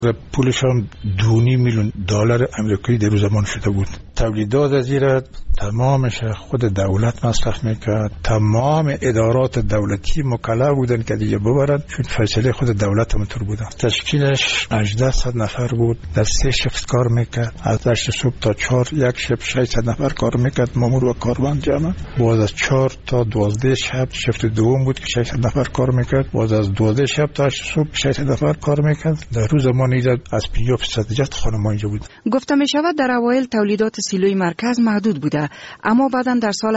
پولشان 2.5 میلیون دلار آمریکایی در زمان شده بود. تولیدات از این تمامش خود دولت مصرف میکرد. تمام ادارات دولتی مکلف بودن که دیگه ببرن، چون فیصله خود دولت همونطور بودن. تشکیلش 1800 نفر بود، در 3 شفت کار میکرد. از 8 صبح تا 4 یک شب 600 نفر کار میکرد، مامور و کارمند جمع. باز از 4 تا 12 شب شفت دوم بود که 600 نفر کار میکرد. باز از 12 شب تا 8 صبح 600 نفر کار میکرد. در روز زمان از 50% جت خانم اینجا بود. گفته می شود در اوایل تولیدات سیلوی مرکز محدود بوده، اما بعداً در سال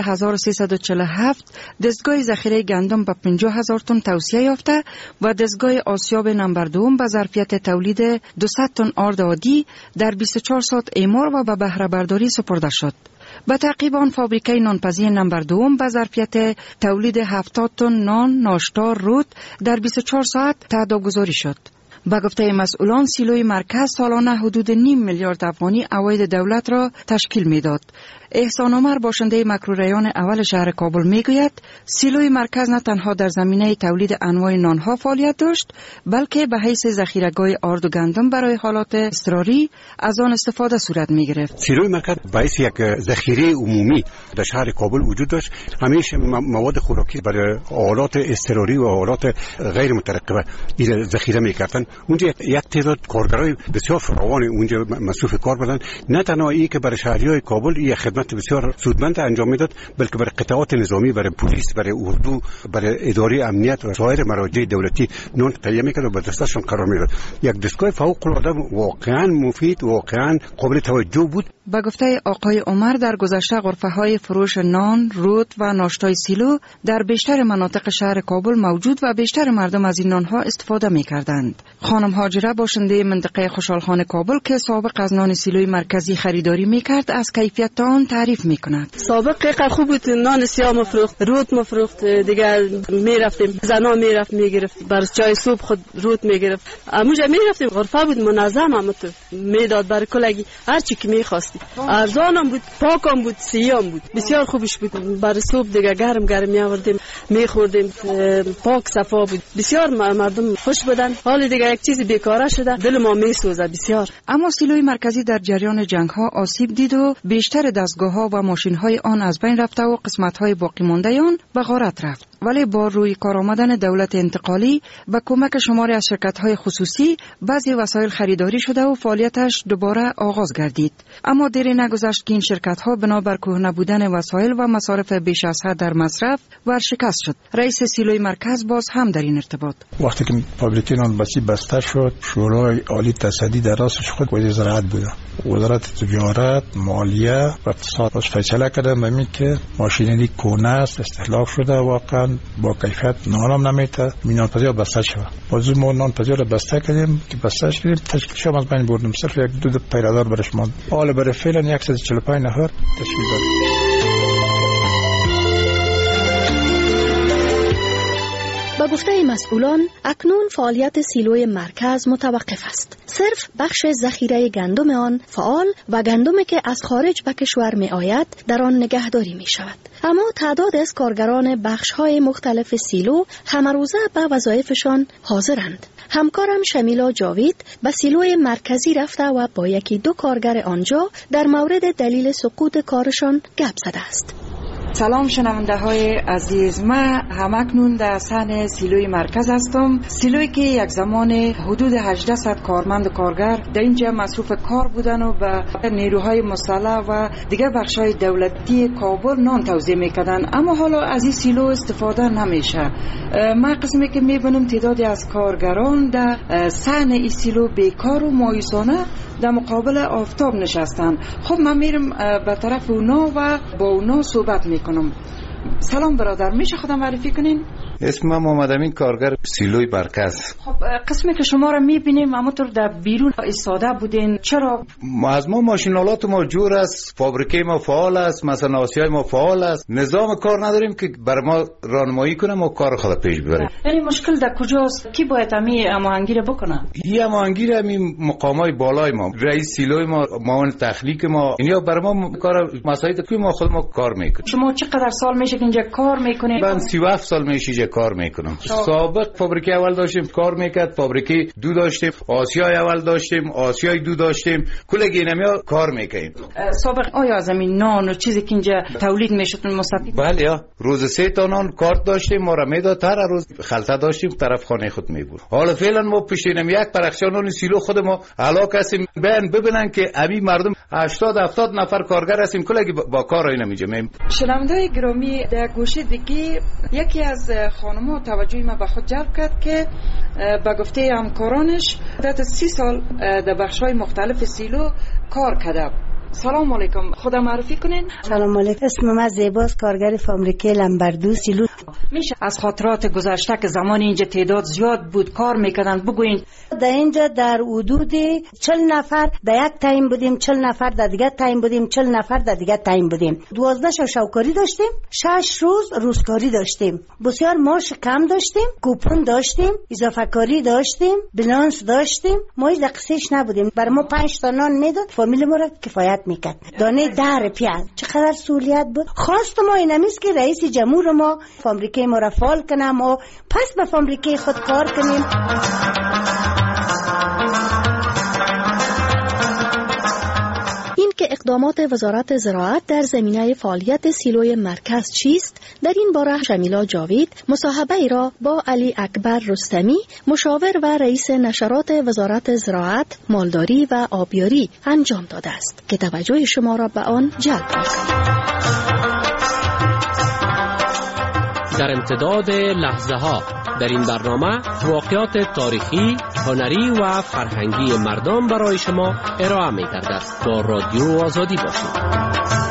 1347 دستگاه ذخیره گندم به 50,000 تن توسعه یافته و دستگاه آسیاب نمبر 2 به ظرفیت تولید 200 تن آرد عادی در 24 ساعت اعمار و به بهره برداری سپرده شد. به تعقیب آن فابریکه نانپزی نمبر 2 به ظرفیت تولید 70 تن نان، ناشتا، رود در 24 ساعت تعداد گذاری شد. با گفته مسئولان سیلوی مرکز سالانه حدود 0.5 میلیارد افغانی عواید دولت را تشکیل میداد. احسان عمر باشنده مکروریان اول شهر کابل میگوید سیلوی مرکز نه تنها در زمینه تولید انواع نانها فعالیت داشت، بلکه به حیث ذخیره‌گاه آرد و گندم برای حالات اضطراری از آن استفاده صورت میگرفت. سیلوی مرکز به حیث یک ذخیره عمومی در شهر کابل وجود داشت. همیشه مواد خوراکی برای حالات اضطراری و حالات غیر مترقبه این ذخیره میکردن. اونجا یک تعداد کارگرای بسیار فراوان اونجا مصروف کار بودند. نه تنها این که برای شهریای کابل این خدمت بسیار سودمند انجام میداد، بلکه برای قطعات نظامی، برای پلیس، برای اردو، برای اداره امنیت و سایر مراجع دولتی نان تهیه میکرد و به دستشون قرار میداد. یک دستگاه فوق العاده واقعا مفید، واقعا قابل توجه بود. با گفته آقای عمر در گذشته غرفه‌های فروش نان، رود و ناشتای سیلو در بیشتر مناطق شهر کابل موجود و بیشتر مردم از این نانها استفاده می‌کردند. خانم هاجره باشنده منطقه خوشحالخانه کابل که سابق از نان سیلوی مرکزی خریداری می‌کرد از کیفیت آن تعریف می‌کند. سابق خوب بود، نان سیاه مفروخت، رود مفروخت، دیگه می‌رفتیم زنا می‌گرفت برای چای صبح خود رود می‌گرفت. اموجا می‌رفتیم غرفه بود منظم، همت میداد برای کلگی هر چی که می‌خواست. ارزانم بود، پاکم بود، سیام بود، بسیار خوبش بود. برای صبح دیگه گرم می‌آوردیم می‌خوردیم، پاک صفا بود، بسیار مردم خوش بودن. حال دیگه یک چیز بیکاره شده، دل ما میسوزه بسیار. اما سیلوی مرکزی در جریان جنگ‌ها آسیب دید و بیشتر دستگاه‌ها و ماشین‌های آن از بین رفته و قسمت‌های باقی مانده آن به غارت رفت. ولی با روی کار آمدن دولت انتقالی با کمک شماری از شرکت‌های خصوصی بعضی وسایل خریداری شده و فعالیتش دوباره آغاز گردید. اما دیری نگذشت که این شرکت‌ها بنابر کهنه بودن وسایل و مصارف بیش از حد در مصرف ورشکست شد. رئیس سیلوی مرکز باز هم در این ارتباط وقتی که فابریکه نانپزی بسته شد، شورای عالی تصدی در راستش خود وزیر زراعت بود. وزارت تجارت، مالیه و اقتصاد فیصله کردن به این که ماشینری کهنه است، استهلاک شده، واقعا با کیفیت نانم نمیته، نانپزی بسته شد. باز ما نانپزی رو بسته کردیم که بسته کردیم تشکیل شد از بین بردیم. صرف یک دو پیرادار برش ماند. حالا برای فعلا 145 نفر تشکیل داد. با گفته مسئولان اکنون فعالیت سیلوی مرکز متوقف است. صرف بخش ذخیره گندم آن فعال و گندمی که از خارج به کشور می آید در آن نگهداری می شود. اما تعداد از کارگران بخش های مختلف سیلو همه روزه به وظایفشان حاضرند. همکارم شمیلا جاوید به سیلوی مرکزی رفته و با یکی دو کارگر آنجا در مورد دلیل سقوط کارشان گپ زده است. سلام شنونده های عزیز، من همکنون در صحن سیلوی مرکز هستم. سیلوی که یک زمان حدود 800 کارمند و کارگر در اینجا مصروف کار بودن و به نیروهای مسلح و دیگر بخش‌های دولتی کابل نان توزیع میکردن، اما حالا از این سیلو استفاده نمیشه. من قسمی که میبینم تعدادی از کارگران در صحن این سیلو بیکار و مایوسانه در مقابل آفتاب نشستن. خب من میرم به طرف اونا و با اونا صحبت میکنم. سلام برادر، میشه خودم معرفی کنین؟ اسم من محمد امین، کارگر سیلوی مرکز. خب قسمی که شما را میبینیم همونطور در بیرون ایستاده بودین، چرا؟ از ما ماشینالات ما جور است، فابریکه ما فعال است، مصنعاتی ما فعال است، نظام کار نداریم که بر ما راهنمایی کنه ما کار خود پیش ببریم. یعنی مشکل در کجاست؟ کی باید هماهنگی بکنه؟ این هماهنگی همین مقامای بالای ما، رئیس سیلوی ما، معاون تخلیق ما، اینا بر ما کار مسائل که ما خود ما کار میکنیم. شما چقدر سال میشه که اینجا کار میکنید؟ من 37 سال میشه اینجا کار میکنم. سابق فابریکه اول داشتیم کار میکرد، فابریکه دو داشتیم، آسیای اول داشتیم، آسیای دو داشتیم، کلگی اینمیا کار میکنیم. سابق آیا از همین نان و چیزی که اینجا تولید میشد مستفید؟ بله، روز 3 تا نان کارت داشتیم، ما را میداد، هر روز خلطه داشتیم طرف خانه خود میبرد. حالا فعلا ما پشتیم یک پرخشانون سیلو خود ما علاقه هستیم ببینن که امی مردم 80-70 نفر کارگر هستیم، کلگی با کار اینا میجمیم. شنونده‌های گرامی، در گوشه دیگه یکی از خانم‌ها توجه ما به خود جلب کرد که به گفته همکارانش مدت 30 سال در بخش‌های مختلف سیلو کار کرده. سلام علیکم، خدا معرفی کنین. سلام علیکم، اسم من زیباست، کارگر فابریکه لمبردو سیلو. میشه از خاطرات گذشته که زمان اینجا تعداد زیاد بود کار میکردن بگوین؟ در اینجا در حدود 40 نفر در یک تایم بودیم، 40 نفر در دیگه تایم بودیم، 40 نفر در دیگه تایم بودیم. 12 شوکاری داشتیم، 6 روز روزکاری داشتیم. بسیار معاش کم داشتیم، کوپن داشتیم، اضافه کاری داشتیم، بلانس داشتیم. ما هیچ قصهش نبودیم. بر ما 5 تا نان میداد، فامیل ما را کفایت میکرد. دانه در پیاز چقدر سهولیت بود. خواست ما اینمیست که رئیس جمهور ما فابریکه ما را فعال کنه، ما پس به فابریکه خود کار کنیم. این که اقدامات وزارت زراعت در زمینه فعالیت سیلوی مرکز چیست، در این باره شمیلا جاوید مصاحبه ای را با علی اکبر رستمی، مشاور و رئیس نشرات وزارت زراعت، مالداری و آبیاری انجام داده است که توجه شما را به آن جلب می‌کند. در امتداد لحظه ها در این برنامه واقعات تاریخی، هنری و فرهنگی مردم برای شما ارائه می گردد. با رادیو آزادی باشید.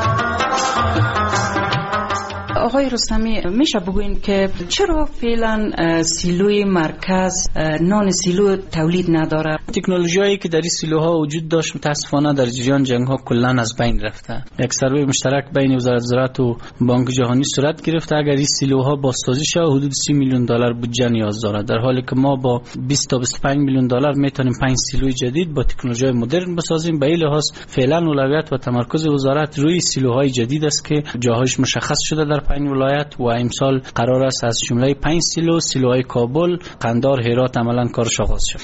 آقای رستمی، میشه بگوین که چرا فعلا سیلوی مرکز نان سیلو تولید نداره؟ تکنولوژیایی که در این سیلوها وجود داشت متاسفانه در جریان جنگ ها کلا از بین رفته. یک سروی مشترک بین وزارت زراعت و بانک جهانی صورت گرفته. اگر این سیلوها بازسازی شه حدود 30 میلیون دلار بودجه نیاز داره، در حالی که ما با 20 تا 25 میلیون دلار میتونیم 5 سیلوی جدید با تکنولوژی مدرن بسازیم. به این لحاظ فعلا اولویت و تمرکز وزارت روی سیلوهای جدید است که جاهایش مشخص شده در 5 ولایت و امسال قرار است از جمله 5 سیلوهای کابل، قندار، هرات عملاً کارش آغاز شد.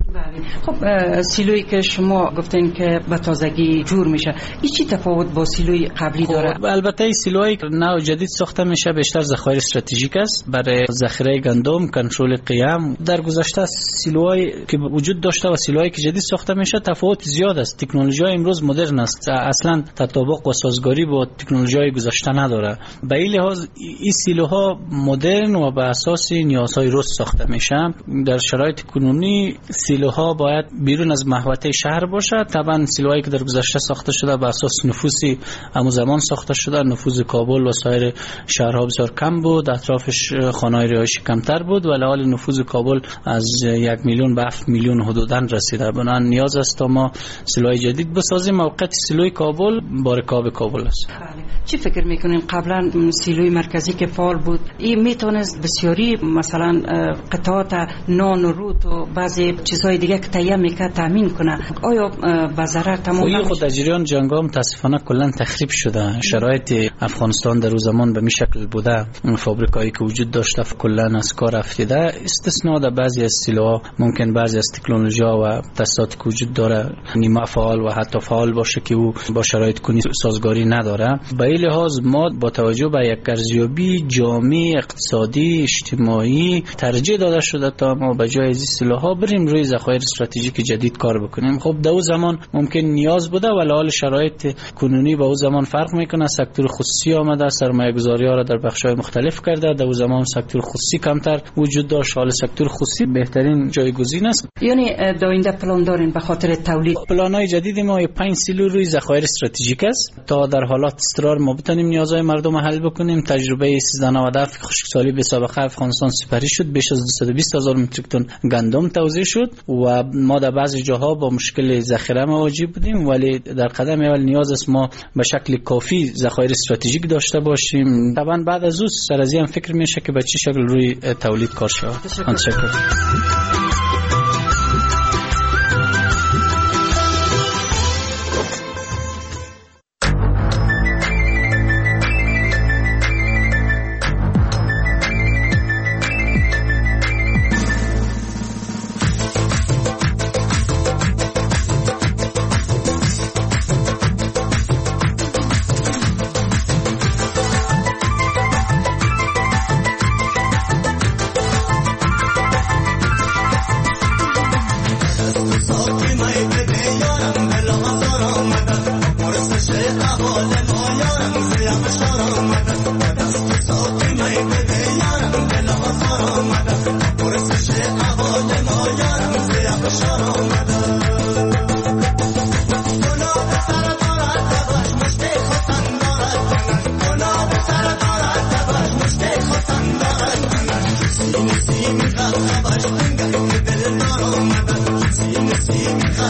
خب سیلویی که شما گفتین که به تازگی جور میشه، این چی تفاوت با سیلوی قبلی داره؟ البته این سیلوهای نو جدید ساخته میشه بیشتر ذخایر استراتژیک است برای ذخیره گندم، کنترل قیام. در گذشته سیلوهایی که وجود داشته و سیلوهایی که جدید ساخته میشه تفاوت زیاد است. تکنولوژی امروز مدرن است، اصلا تطابق و سازگاری با تکنولوژی گذشته نداره. به این لحاظ این سیلوها مدرن و بر اساس نیازهای روز ساخته میشه. در شرایط کنونی سیلوها باید بیرون از محوطه شهر باشه. طبعا سیلوهایی که در گذشته ساخته شده بر اساس نفوسی همون زمان ساخته شده، نفوذ کابل و سایر شهرها بسیار کم بود، اطرافش خانه‌های رهایشی کمتر بود، ولی حال نفوذ کابل از 1 میلیون به 7 میلیون حدوداً رسیده. بنابراین نیاز است تا ما سیلوهای جدید بسازیم. موقعیت سیلوی کابل با رکاب کابل است. چی فکر میکنین قبلا سیلوی مرکزی که فعال بود این میتونست بسیاری مثلا قطعات نان و روت و بعضی چیزهای دیگه که تهیه میکرد تامین کنه، آیا به ضرر تمام نمیشه؟ خود در جریان جنگ ها متاسفانه کلا تخریب شده. شرایط افغانستان در روز زمان به می شکل بوده، فابریکایی که وجود داشته کلا از کار افتیده. استثناء در بعضی از سیلوها ممکن بعضی از تکنولوژی‌ها و تاسیساتی که وجود داره نیمه فعال و حتی فعال باشه که او با شرایط کنی سازگاری نداره. به این لحاظ ما با توجه به یک ارزیابی جامع اقتصادی اجتماعی ترجیح داده شده تا ما به جای از سیلوها بریم روی ذخایر استراتژیک جدید کار بکنیم. خب در اون زمان ممکن نیاز بوده ولی حال شرایط کنونی با اون زمان فرق میکنه. سکتور خصوصی آمده، سرمایه‌گذاری ها را در بخش‌های مختلف کرده. در اون زمان سکتور خصوصی کمتر وجود داشت، حال سکتور خصوصی بهترین جایگزین است. یعنی در آینده پلان دارین به خاطر تولید؟ پلان‌های جدید ما 5 سیلو روی ذخایر استراتژیک است تا در حالات اضطرار ما بتونیم نیازهای مردم حل بکنیم. تجربه 1397 خشکسالی به سابقه افغانستان سپری شد، بیش از 220,000 متریک تن گندم توزیع شد و ما در بعضی جاها با مشکل ذخیره مواجه بودیم، ولی در قدم اول نیاز است ما به شکل کافی ذخایر استراتژیک داشته باشیم. طبعا بعد از اون سر از این فکر میشه که به چه شکل روی تولید کار شود. متشکرم.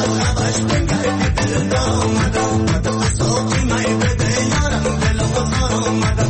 غبش بنگه دل دامد آمد صوتی مای بده یارم دل بزار آمد